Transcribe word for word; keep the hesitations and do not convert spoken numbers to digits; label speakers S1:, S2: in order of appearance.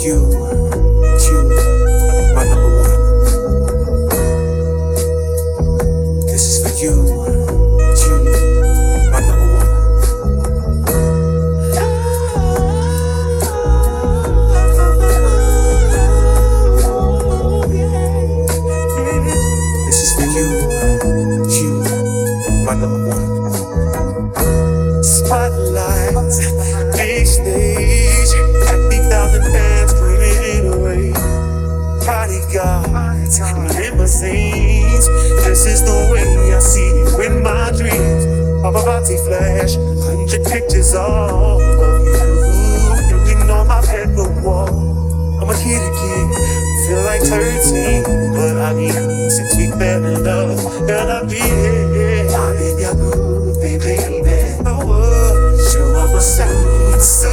S1: you, you, my number one. This is for you, you, my number one. This is for you, you, my number one. Spotlights, big stage, fifty thousand fans putting away. Bodyguards, limousines, this is the way I see you in my dreams. Paparazzi flash, hundred pictures all